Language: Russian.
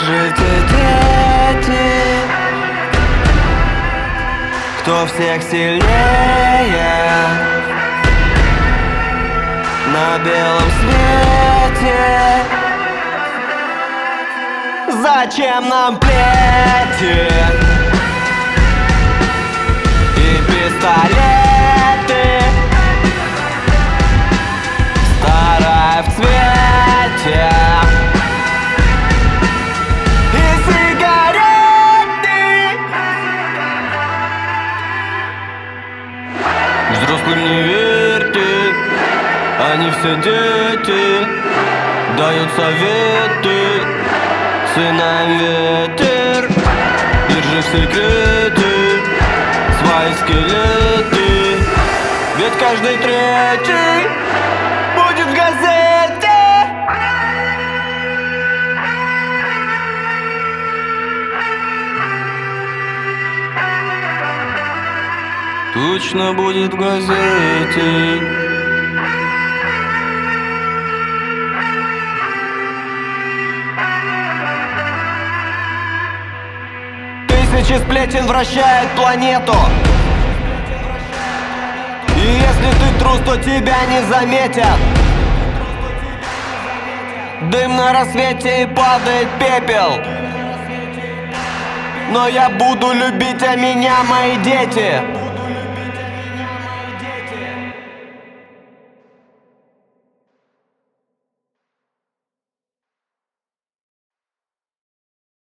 Скажите, дети, кто всех сильнее на белом свете? Зачем нам плети и пистолеты? Старая в цвете и сигареты. Взрослым не верьте, они все дети, дают советы сынам ветер. Держи в секрете свои скелеты, ведь каждый третий будет в газете. Точно будет в газете. Тысячи сплетен вращают планету, и если ты трус, то тебя не заметят. Дым на рассвете и падает пепел, но я буду любить, а меня мои дети.